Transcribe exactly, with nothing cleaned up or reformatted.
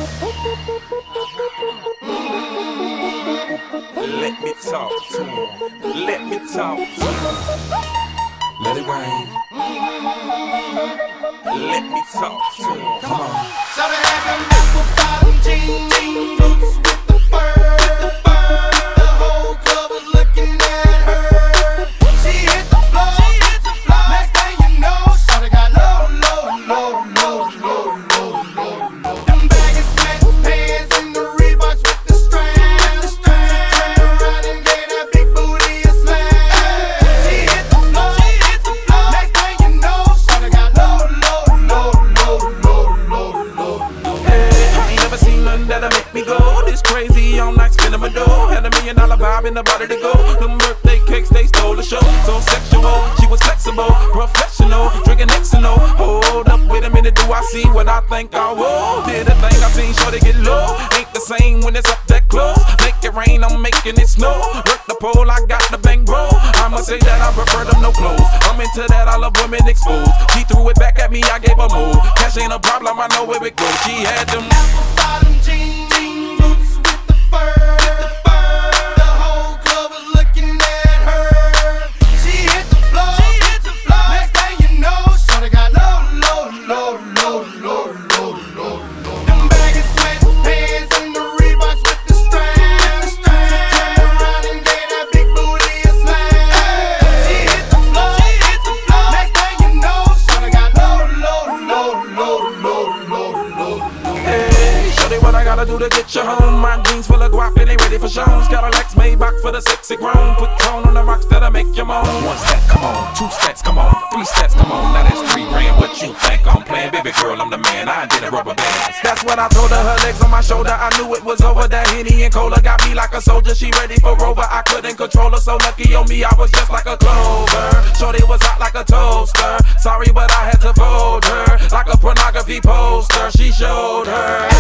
Let me talk to him. Let me talk to him. Let it rain. Let me talk to him. Come on. So they had them apple bottom jeans, jean boots with the fur. The fur. The whole club was looking at her. She hit the floor. She hit the floor. Next thing you know, shawty got low, low, low, low, low, low, low, low. Them baggy sweatpants and the Reeboks with the strap. The strap. She turned around and gave that big booty a slap. She hit the floor. She hit the floor. Next thing you know, shawty got low, low, low, low, low, low, low, low. Hey, I ain't never seen nothing that'll make me go this crazy all night spinning my dough. Had a million dollar vibe in the body to go. Them birthday cakes, they stole the show. So sexual, she was flexible, professional, drinking X and O. Hold up, wait a minute, do I see what I think I will? Did a thing I seen, sure they get low. Ain't the same when it's up that close. Make it rain, I'm making it snow. Work the pole, I got the bang bro. I'ma say that I prefer them no clothes. I'm into that, I love women exposed. She threw it back at me, I gave her more. Cash ain't a problem, I know where it goes. She had them apple bottom jeans, jean boots with the fur. The fur. The whole club was looking at her. She hit the floor. She hit the floor. Next thing you know, shawty got low, low, low, low, low, low, low, low. Them baggy sweatpants and the Reeboks with the strap. The strap. She turned around and gave that big booty a slap. She hit the floor. She hit the floor. Next thing you know, shawty got low, low, low, low, low, low, low, low. Hey, shorty, what I gotta do to get you home? My jeans full of guap and they ready for shows. Cadillacs Maybach for the sexy grown. Put tone on the rocks that'll make you moan. One step, come on. Two steps, come on. Three steps, come on. Now that's three grand. What you think I'm playing? Baby girl, I'm the man. I did a rubber bands. That's what I told her. Her legs on my shoulder. I knew it was over. That Henny and Cola got me like a soldier. She ready for Rover. I couldn't control her. So lucky on me, I was just like a clover. Shorty was hot like a toaster. Sorry, but I had to fold her like a pornography poster. She showed her.